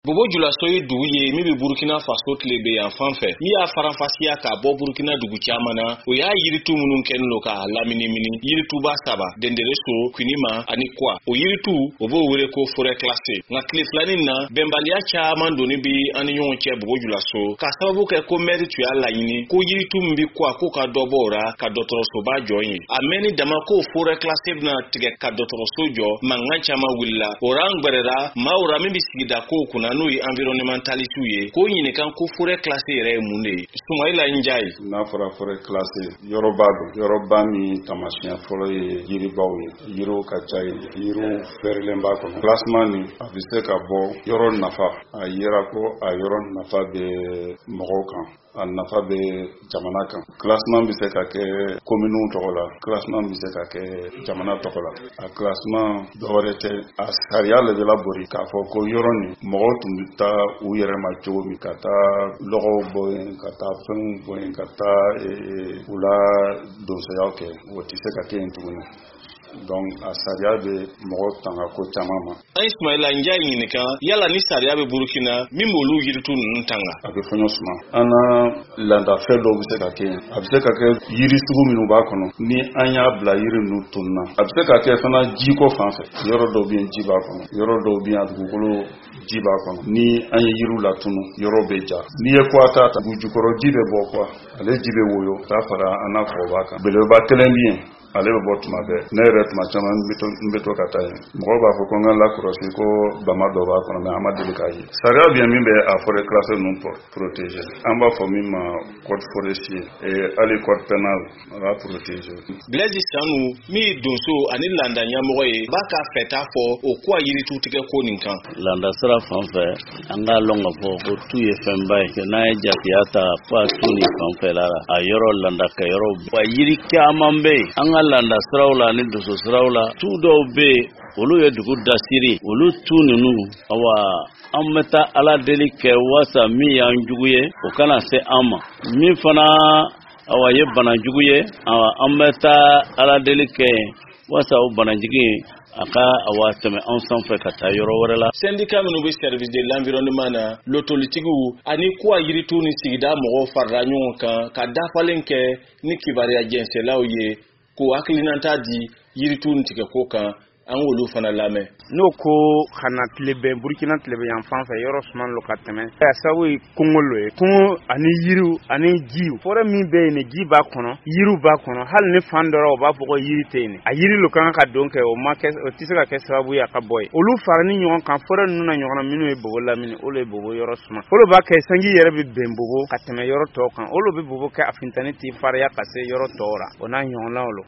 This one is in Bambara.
Bobo Julaso ye dugu ye min bɛ Burkina Faso tile bɛ yan fan fɛ. Min y'a faranfasiya ka bɔ Burkina dugu caman na, o y'a yiritu minnu kɛlen don ka lamini yirituba 3 Dendereso, Kunima ani Kwa. O yiritu o b'o wele ko forêt classée. Nka tile filanin na bɛnbaliya caman doni bi an ni ɲɔgɔn cɛ Bobo Julaso ka sababu kɛ ko maire tun y'a laɲini ko yiritu min bi Kwa ko ka dɔ bɔ o ra ka dɔgɔtɔrɔsoba jɔ ye. A mɛnni dama ko forêt classée bɛna tigɛ ka dɔgɔtɔrɔso jɔ, mankan caman wulila. O ra an gbɛrɛra maa o ra min bɛ sigida ko kunna n'o ye environnementaliste ye ko ɲinikan ko forêt classée yɛrɛ ye mun de ye. Sumayila Njayi. N'a fɔra forêt classée yɔrɔba don, yɔrɔba min taamasiyɛn fɔlɔ ye yiribaw ye, yiriw ka ca ye, yiriw fɛrɛlen b'a kɔnɔ. Classement nin a bɛ se ka bɔ yɔrɔ nafa, a yera ko a yɔrɔ nafa bɛ mɔgɔw kan, a nafa bɛ jamana kan. Classement bɛ se ka kɛ communew tɔgɔ la, classement bɛ se ka kɛ jamana tɔgɔ la. A classement dɔwɛrɛ tɛ, a sariya le bɛ labori k'a fɔ ko yɔrɔ nin mɔgɔw tun bɛ taa u yɛrɛ ma cogo min, ka taa lɔgɔw bɔ yen, ka taa fɛnw bɔ yen, ka taa u la donsoyaw kɛ, o tɛ se ka kɛ yen tuguni. Donc a sariya bɛ mɔgɔ tanga ko caman ma. An Ismaila Njayi ɲininka yala ni sariya bɛ Burkina min b'olu yiritu ninnu tanga. A bɛ fɔɲɔ suma. An na laadafɛn dɔw bɛ se ka kɛ yen. A bɛ se ka kɛ yiri sugu minnu b'a kɔnɔ. Ni an y'a bila yiri ninnu tununna. A bɛ se ka kɛ fana jiko fan fɛ. Yɔrɔ dɔw bɛ yen ji b'a kɔnɔ. Yɔrɔ dɔw bɛ yen a dugukolo ji b'a kɔnɔ. Ni an ye yiriw latunu, yɔrɔ bɛ ja. N'i ye kwa ta dugu jukɔrɔ ji bɛ bɔ kwa. Ale ji bɛ woyo. K'a fara an n'a kɔrɔba kan. Belebeleba kelen bɛ yen. Ale bɛ bɔ tuma bɛɛ. Ne yɛrɛ tuma caman n bɛ to ka taa yen. Mɔgɔw b'a fɔ ko n ka lakɔlɔsi ko bama dɔ b'a kɔnɔ mais an ma deli k'a ye. Sariya bɛ min bɛ a forêt classée ninnu protéger. An b'a fɔ min ma code forestier et hali code pénal a b'a protéger. Blaise Sanu min ye donso ani landa ɲɛmɔgɔ ye b'a ka fɛta fɔ o ko a yiritu tigɛ ko nin kan. Landa sira fan fɛ an k'a lɔn ka fɔ ko tu ye fɛnba ye. N'a ye jateya ta ko a tu ni fan fɛ la a yɔrɔ landa kɛ yɔrɔ wa yiri caman bɛ yen. An ka landa siraw la ani doso siraw la tu dɔw bɛ yen olu ye dugu dasiri olu tu ninnu awa an bɛ taa ala deli kɛ wasa min y'an jugu ye o kana se an ma min fana awa ye banajugu ye an bɛ taa ala deli kɛ wasa o banajigi a ka awa tɛmɛ an sanfɛ ka taa yɔrɔ wɛrɛ la. Syndicat minnu bɛ service de l'environnement na lotolitigiw ani kuwa yiritu ni sigida mɔgɔw farala ɲɔgɔn kan ka dafalen kɛ ni kibaruya jɛnsɛnlaw ye ko hakilinata di yiritu ni tigɛ ko kan an wolu fana lamɛn. N'o ko kana tilebɛn Burkina tilebɛn yan fan fɛ yɔrɔ suman lo ka tɛmɛ a sababu ye Kongo lo ye. Kongo ani yiriw ani jiw forêt min bɛ yen ni ji b'a kɔnɔ yiriw b'a kɔnɔ hali ni fan dɔ o b'a fɔ ko yiri tɛ yen a yiri lo kan ka don kɛ o ma kɛ o tɛ se ka kɛ sababu ye a ka bɔ yen olu farani ɲɔgɔn kan forêt ninnu na ɲɔgɔn minnu ye Bobo lamini olu ye Bobo yɔrɔ suman olu b'a kɛ sanji yɛrɛ bɛ bɛn Bobo ka tɛmɛ yɔrɔ tɔw kan olu bɛ Bobo kɛ a fintani ti fariya ka se yɔrɔ tɔw la o n'a ɲɔgɔnnaw lo.